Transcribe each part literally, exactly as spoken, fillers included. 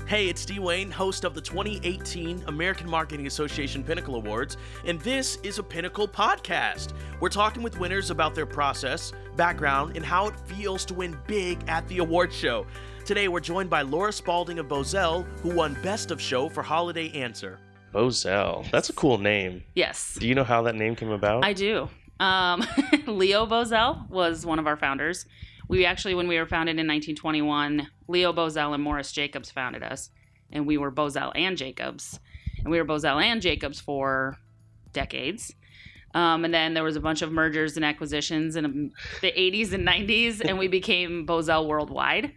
Hey, it's D. Wayne, host of the twenty eighteen American Marketing Association Pinnacle Awards, and this is a Pinnacle podcast. We're talking with winners about their process, background, and how it feels to win big at the award show. Today, we're joined by Laura Spalding of Bozell, who won Best of Show for Holiday Answer. Bozell. That's a cool name. Yes. Do you know how that name came about? I do. Um, Leo Bozell was one of our founders. We actually, when we were founded in nineteen twenty-one, Leo Bozell and Morris Jacobs founded us, and we were Bozell and Jacobs. And we were Bozell and Jacobs for decades. Um, and then there was a bunch of mergers and acquisitions in the eighties and nineties, and we became Bozell Worldwide.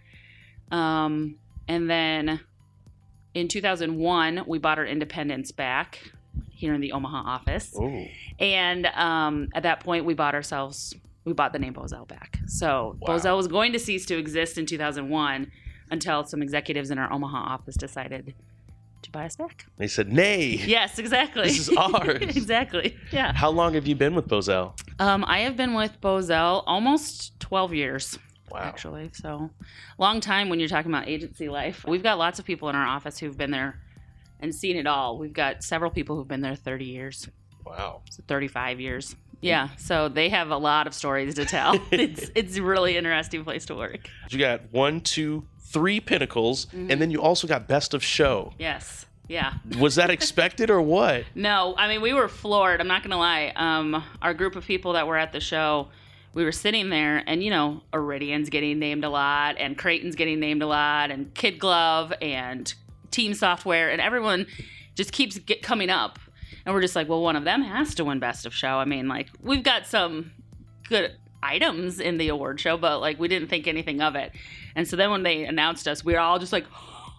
Um, and then in two thousand one, we bought our independence back here in the Omaha office. Ooh. And um, at that point, we bought ourselves, we bought the name Bozell back. So Wow. Bozell was going to cease to exist in two thousand one until some executives in our Omaha office decided to buy us back. They said, nay. Yes, exactly. This is ours. Exactly. Yeah. How long have you been with Bozell? Um, I have been with Bozell almost twelve years. Wow. Actually. So long time when you're talking about agency life. We've got lots of people in our office who've been there and seen it all. We've got several people who've been there thirty years. Wow. So thirty-five years. Yeah. So they have a lot of stories to tell. it's it's a really interesting place to work. You got one, two, three pinnacles, Mm-hmm. and then you also got Best of Show. Yes. Yeah. Was that expected or what? No, I mean, we were floored. I'm not going to lie. Um, our group of people that were at the show, we were sitting there and, you know, Iridian's getting named a lot and Creighton's getting named a lot and Kid Glove and Team Software, and everyone just keeps get coming up. And we're just like, well, one of them has to win Best of Show. I mean, like, we've got some good items in the award show, but, like, we didn't think anything of it. And so then when they announced us, we were all just like,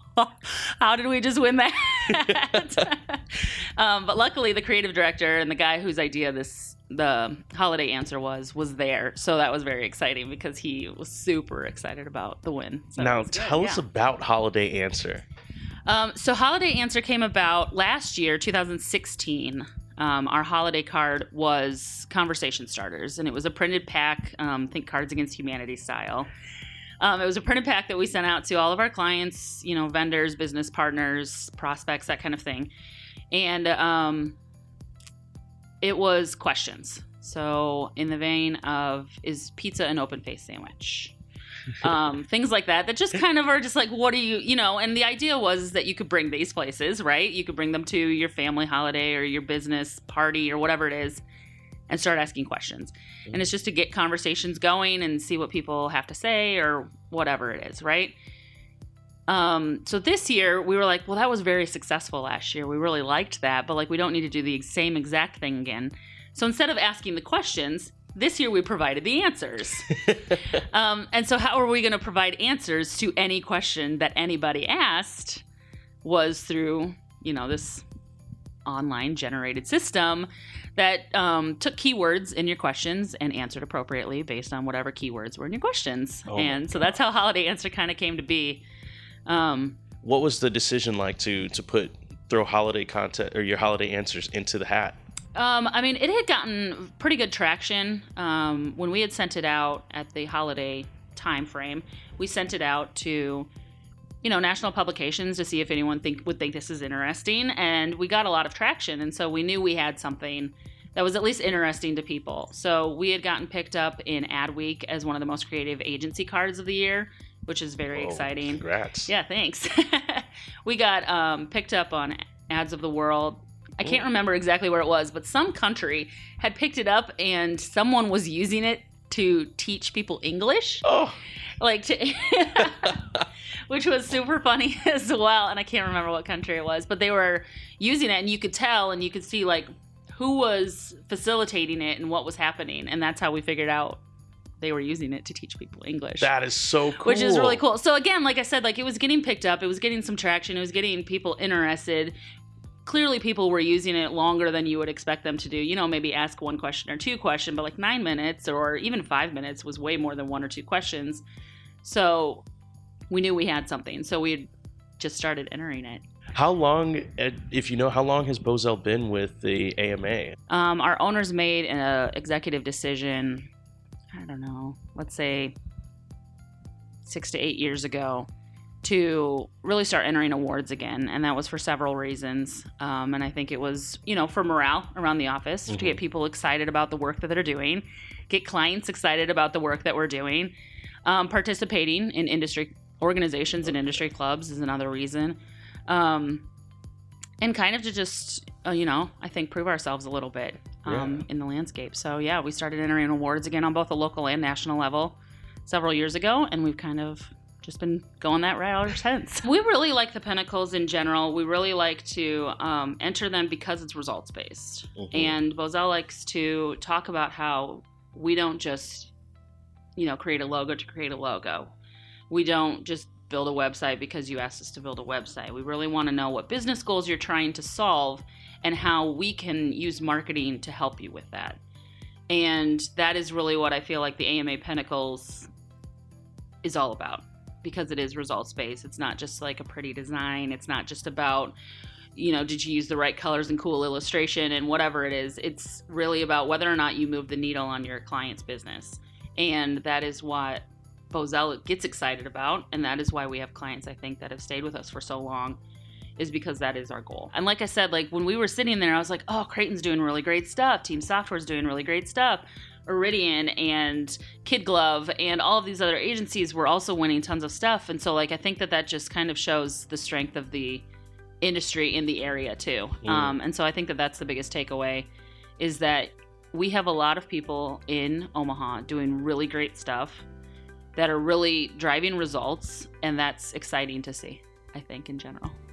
how did we just win that? um, but luckily, the creative director and the guy whose idea this the holiday answer was was there, so that was very exciting because he was super excited about the win. So now, it was good, tell yeah. us about Holiday Answer. Um, so Holiday Answer came about last year, two thousand sixteen. Um, our holiday card was Conversation Starters, and it was a printed pack, um, think Cards Against Humanity style. Um, it was a printed pack that we sent out to all of our clients, you know, vendors, business partners, prospects, that kind of thing. And um, it was questions. So in the vein of, is pizza an open-faced sandwich? um, things like that, that just kind of are just like, what do you, you know, and the idea was that you could bring these places, right? You could bring them to your family holiday or your business party or whatever it is and start asking questions. And it's just to get conversations going and see what people have to say or whatever it is, right? Um, so this year we were like, well, that was very successful last year. We really liked that, but like, we don't need to do the same exact thing again. So instead of asking the questions, this year we provided the answers. um, and so how are we going to provide answers to any question that anybody asked was through, you know, this online generated system that um, took keywords in your questions and answered appropriately based on whatever keywords were in your questions. Oh and so that's how Holiday Answer kind of came to be. Um, What was the decision like to to put throw holiday content or your holiday answers into the hat? Um, I mean, it had gotten pretty good traction. Um, when we had sent it out at the holiday time frame, we sent it out to, you know, national publications to see if anyone think would think this is interesting. And we got a lot of traction. And so we knew we had something that was at least interesting to people. So we had gotten picked up in Adweek as one of the most creative agency cards of the year, which is very Whoa, exciting. Congrats. Yeah, thanks. We got um, picked up on Ads of the World. I can't remember exactly where it was, but some country had picked it up and someone was using it to teach people English. Oh. Like, to, which was super funny as well. And I can't remember what country it was, but they were using it and you could tell and you could see like who was facilitating it and what was happening. And that's how we figured out they were using it to teach people English. That is so cool. Which is really cool. So again, like I said, like it was getting picked up. It was getting some traction. It was getting people interested. Clearly people were using it longer than you would expect them to do. You know, maybe ask one question or two questions, but like nine minutes or even five minutes was way more than one or two questions. So we knew we had something. So we had just started entering it. How long, if you know, how long has Bozell been with the A M A? Um, our owners made an executive decision, I don't know, let's say six to eight years ago to really start entering awards again. And that was for several reasons. Um, and I think it was, you know, for morale around the office, mm-hmm. to get people excited about the work that they're doing, get clients excited about the work that we're doing. Um, participating in industry organizations and industry clubs is another reason. Um, and kind of to just, uh, you know, I think prove ourselves a little bit um, yeah. in the landscape. So yeah, we started entering awards again on both a local and national level several years ago. And we've kind of just been going that route ever since. We really like the Pinnacles in general. We really like to um, enter them because it's results based. Mm-hmm. And Bozell likes to talk about how we don't just, you know, create a logo to create a logo. We don't just build a website because you asked us to build a website. We really want to know what business goals you're trying to solve and how we can use marketing to help you with that. And that is really what I feel like the A M A Pinnacles is all about. Because it is results based. It's not just like a pretty design. It's not just about, you know, did you use the right colors and cool illustration and whatever it is. It's really about whether or not you move the needle on your client's business. And that is what Bozell gets excited about. And that is why we have clients, I think, that have stayed with us for so long, is because that is our goal. And like I said, like when we were sitting there, I was like, oh, Creighton's doing really great stuff. Team Software's doing really great stuff. Iridian and Kid Glove and all of these other agencies were also winning tons of stuff. And so like I think that that just kind of shows the strength of the industry in the area too. Mm. Um, and so I think that that's the biggest takeaway, is that we have a lot of people in Omaha doing really great stuff that are really driving results, and that's exciting to see, I think, in general.